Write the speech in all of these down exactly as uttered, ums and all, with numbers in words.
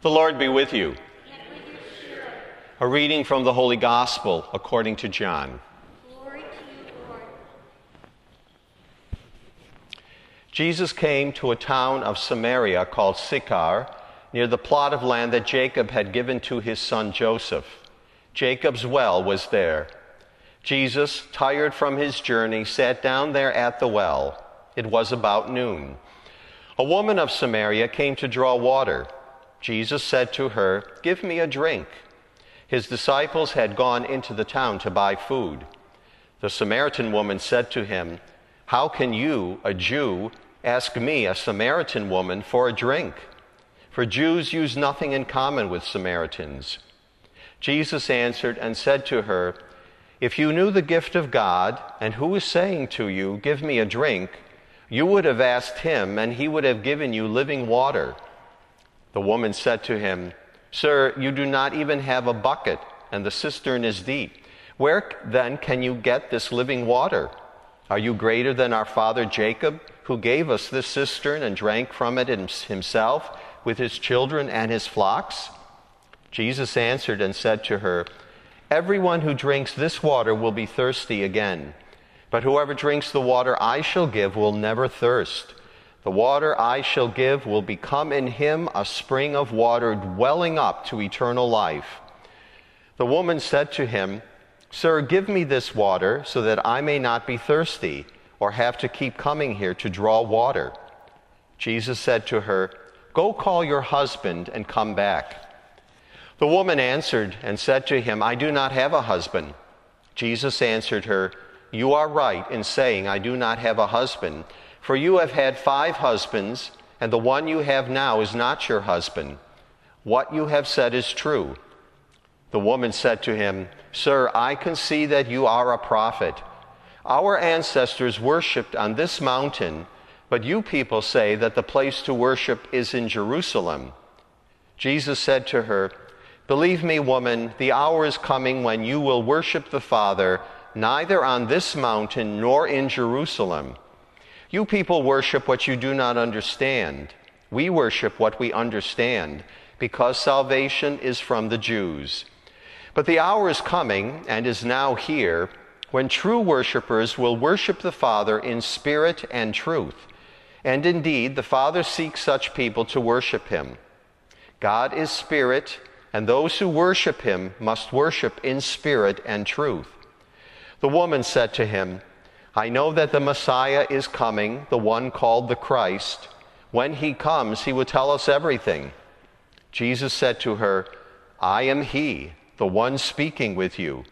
The Lord be with you. A reading from the Holy Gospel according to John. Glory to you, Lord. Jesus came to a town of Samaria called Sychar, near the plot of land that Jacob had given to his son Joseph. Jacob's well was there. Jesus, tired from his journey, sat down there at the well. It was about noon. A woman of Samaria came to draw water. Jesus said to her, "Give me a drink." His disciples had gone into the town to buy food. The Samaritan woman said to him, "How can you, a Jew, ask me, a Samaritan woman, for a drink?" For Jews use nothing in common with Samaritans. Jesus answered and said to her, "If you knew the gift of God and who is saying to you, 'Give me a drink,' you would have asked him, and he would have given you living water." The woman said to him, "Sir, you do not even have a bucket, and the cistern is deep. Where then can you get this living water? Are you greater than our father Jacob, who gave us this cistern and drank from it himself with his children and his flocks?" Jesus answered and said to her, "Everyone who drinks this water will be thirsty again. But whoever drinks the water I shall give will never thirst. The water I shall give will become in him a spring of water welling up to eternal life." The woman said to him, "Sir, give me this water so that I may not be thirsty or have to keep coming here to draw water." Jesus said to her, "Go call your husband and come back." The woman answered and said to him, "I do not have a husband." Jesus answered her, "You are right in saying, 'I do not have a husband,' for you have had five husbands, and the one you have now is not your husband. What you have said is true." The woman said to him, "Sir, I can see that you are a prophet. Our ancestors worshipped on this mountain, but you people say that the place to worship is in Jerusalem." Jesus said to her, "Believe me, woman, the hour is coming when you will worship the Father, neither on this mountain nor in Jerusalem. You people worship what you do not understand. We worship what we understand, because salvation is from the Jews. But the hour is coming, and is now here, when true worshipers will worship the Father in spirit and truth. And indeed, the Father seeks such people to worship him. God is spirit, and those who worship him must worship in spirit and truth." The woman said to him, "I know that the Messiah is coming, the one called the Christ. When he comes, he will tell us everything." Jesus said to her, "I am he, the one speaking with you."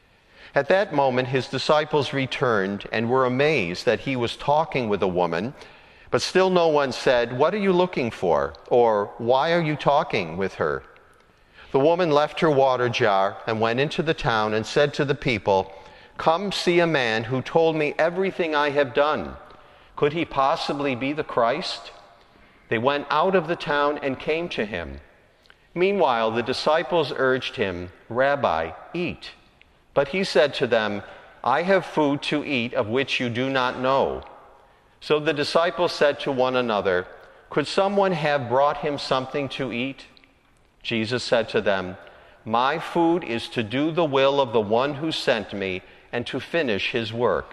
At that moment, his disciples returned and were amazed that he was talking with a woman, but still no one said, "What are you looking for?" or "Why are you talking with her?" The woman left her water jar and went into the town and said to the people, "Come see a man who told me everything I have done. Could he possibly be the Christ?" They went out of the town and came to him. Meanwhile, the disciples urged him, "Rabbi, eat." But he said to them, "I have food to eat of which you do not know." So the disciples said to one another, "Could someone have brought him something to eat?" Jesus said to them, "My food is to do the will of the one who sent me and to finish his work.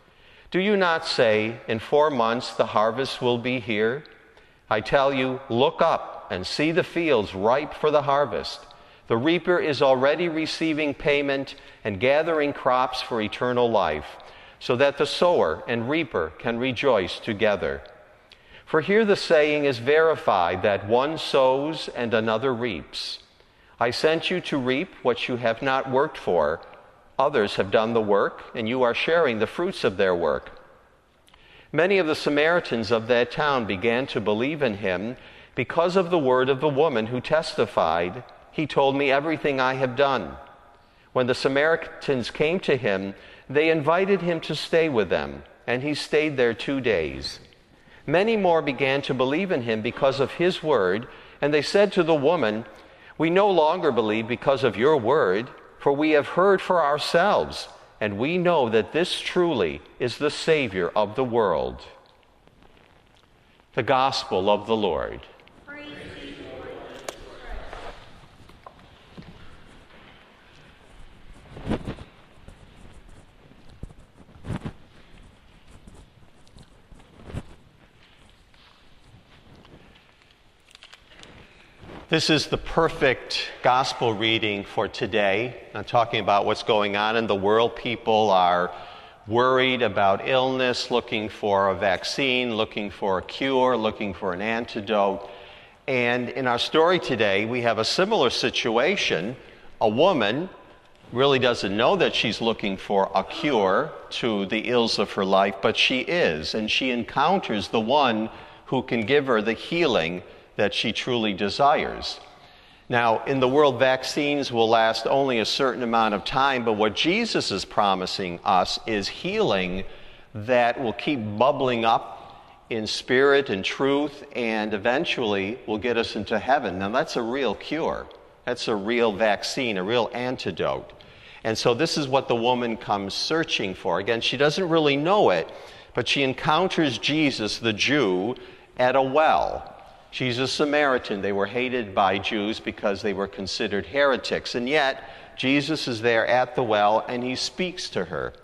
Do you not say, 'In four months the harvest will be here'? I tell you, look up and see the fields ripe for the harvest. The reaper is already receiving payment and gathering crops for eternal life, so that the sower and reaper can rejoice together. For here the saying is verified that one sows and another reaps. I sent you to reap what you have not worked for. Others have done the work, and you are sharing the fruits of their work." Many of the Samaritans of that town began to believe in him because of the word of the woman who testified, "He told me everything I have done." When the Samaritans came to him, they invited him to stay with them, and he stayed there two days. Many more began to believe in him because of his word, and they said to the woman, "We no longer believe because of your word, for we have heard for ourselves, and we know that this truly is the Savior of the world." The Gospel of the Lord. Praise to you, Lord Jesus Christ. This is the perfect gospel reading for today. I'm talking about what's going on in the world. People are worried about illness, looking for a vaccine, looking for a cure, looking for an antidote. And in our story today, we have a similar situation. A woman really doesn't know that she's looking for a cure to the ills of her life, but she is, and she encounters the one who can give her the healing that she truly desires. Now, in the world, vaccines will last only a certain amount of time, but what Jesus is promising us is healing that will keep bubbling up in spirit and truth and eventually will get us into heaven. Now, that's a real cure. That's a real vaccine, a real antidote. And so this is what the woman comes searching for. Again, she doesn't really know it, but she encounters Jesus, the Jew, at a well. She's a Samaritan. They were hated by Jews because they were considered heretics. And yet, Jesus is there at the well, and he speaks to her.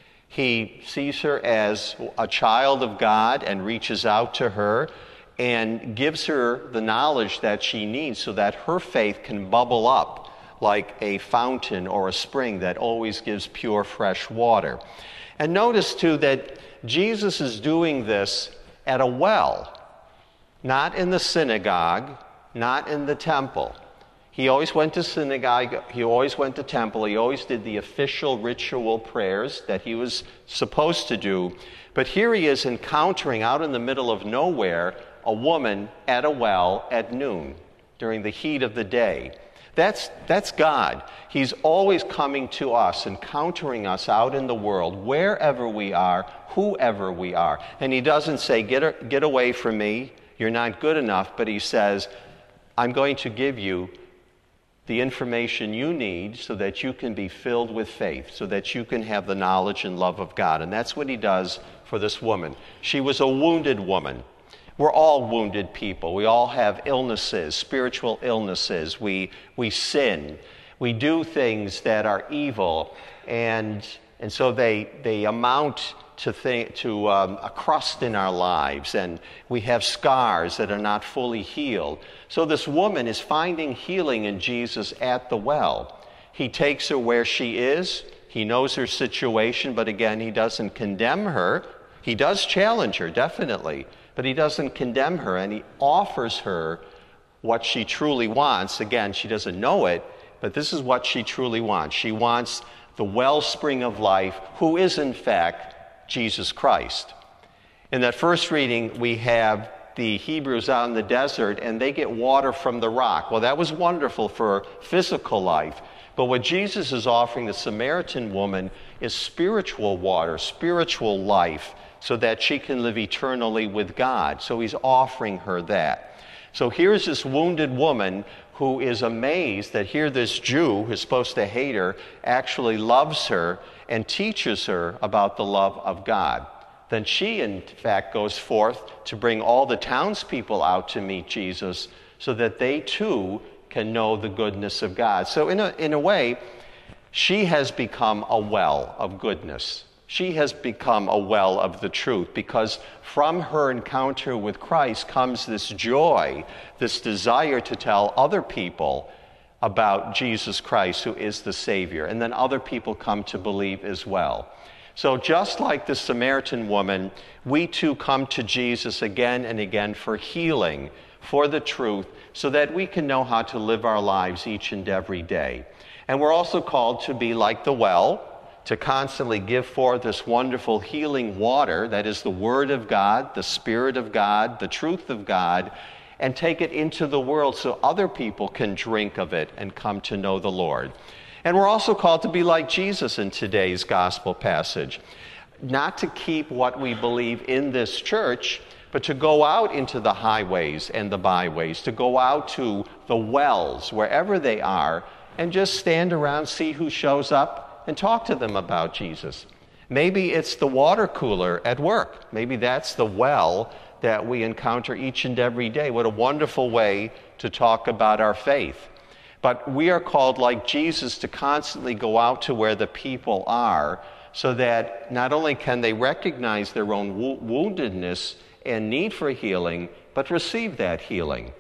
He sees her as a child of God and reaches out to her and gives her the knowledge that she needs so that her faith can bubble up like a fountain or a spring that always gives pure, fresh water. And notice, too, that Jesus is doing this at a well. Not in the synagogue, not in the temple. He always went to synagogue, he always went to temple, he always did the official ritual prayers that he was supposed to do. But here he is encountering out in the middle of nowhere a woman at a well at noon during the heat of the day. That's, that's God. He's always coming to us, encountering us out in the world, wherever we are, whoever we are. And he doesn't say, get, get away from me. You're not good enough, but he says, I'm going to give you the information you need so that you can be filled with faith, so that you can have the knowledge and love of God. And that's what he does for this woman. She was a wounded woman. We're all wounded people. We all have illnesses, spiritual illnesses. We, we sin. We do things that are evil. And, and so they, they amount to think, to um, a crust in our lives, and we have scars that are not fully healed. So this woman is finding healing in Jesus at the well. He takes her where she is. He knows her situation, but again, he doesn't condemn her. He does challenge her, definitely, but he doesn't condemn her, and he offers her what she truly wants. Again, she doesn't know it, but this is what she truly wants. She wants the wellspring of life, who is in fact Jesus Christ. In that first reading, we have the Hebrews out in the desert, and they get water from the rock. Well, that was wonderful for physical life. But what Jesus is offering the Samaritan woman is spiritual water, spiritual life, so that she can live eternally with God. So he's offering her that. So here's this wounded woman who is amazed that here this Jew, who's supposed to hate her, actually loves her and teaches her about the love of God. Then she, in fact, goes forth to bring all the townspeople out to meet Jesus so that they too can know the goodness of God. So in a, in a way, she has become a well of goodness. She has become a well of the truth, because from her encounter with Christ comes this joy, this desire to tell other people about Jesus Christ, who is the Savior. And then other people come to believe as well. So just like the Samaritan woman, we too come to Jesus again and again for healing, for the truth, so that we can know how to live our lives each and every day. And we're also called to be like the well, to constantly give forth this wonderful healing water that is the Word of God, the Spirit of God, the truth of God, and take it into the world so other people can drink of it and come to know the Lord. And we're also called to be like Jesus in today's gospel passage. Not to keep what we believe in this church, but to go out into the highways and the byways, to go out to the wells, wherever they are, and just stand around, see who shows up, and talk to them about Jesus. Maybe it's the water cooler at work. Maybe that's the well that we encounter each and every day. What a wonderful way to talk about our faith. But we are called, like Jesus, to constantly go out to where the people are, so that not only can they recognize their own wo- woundedness and need for healing, but receive that healing.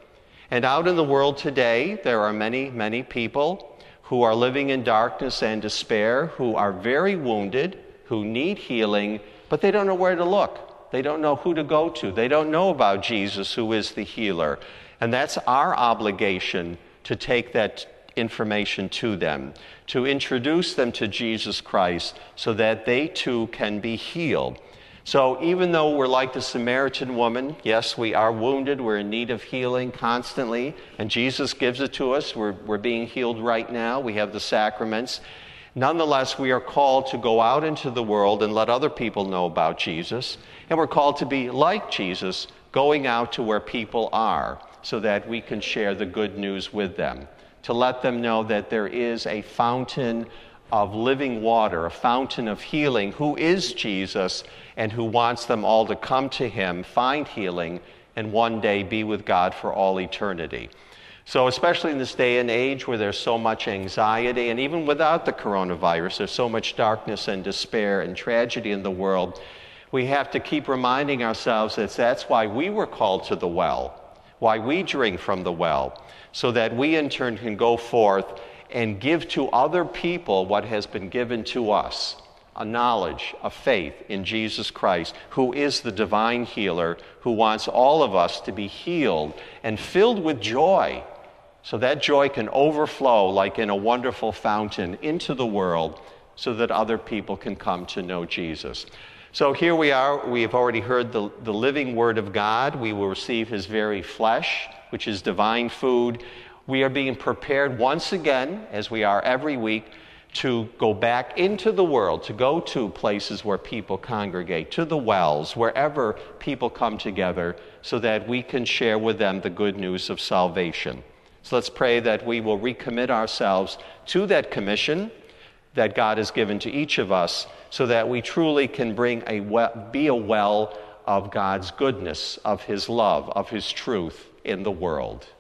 And out in the world today, there are many, many people who are living in darkness and despair, who are very wounded, who need healing, but they don't know where to look. They don't know who to go to. They don't know about Jesus, who is the healer. And that's our obligation, to take that information to them, to introduce them to Jesus Christ so that they too can be healed. So even though we're like the Samaritan woman, yes, we are wounded, we're in need of healing constantly, and Jesus gives it to us. We're, we're being healed right now. We have the sacraments. Nonetheless, we are called to go out into the world and let other people know about Jesus. And we're called to be like Jesus, going out to where people are so that we can share the good news with them, to let them know that there is a fountain of living water, a fountain of healing, who is Jesus, and who wants them all to come to him, find healing, and one day be with God for all eternity. So especially in this day and age where there's so much anxiety, and even without the coronavirus, there's so much darkness and despair and tragedy in the world, we have to keep reminding ourselves that that's why we were called to the well, why we drink from the well, so that we in turn can go forth and give to other people what has been given to us, a knowledge, a faith in Jesus Christ, who is the divine healer, who wants all of us to be healed and filled with joy, so that joy can overflow like in a wonderful fountain into the world, so that other people can come to know Jesus. So here we are. We have already heard the, the living Word of God. We will receive his very flesh, which is divine food. We are being prepared once again, as we are every week, to go back into the world, to go to places where people congregate, to the wells, wherever people come together, so that we can share with them the good news of salvation. So let's pray that we will recommit ourselves to that commission that God has given to each of us, so that we truly can bring a well, be a well of God's goodness, of his love, of his truth in the world.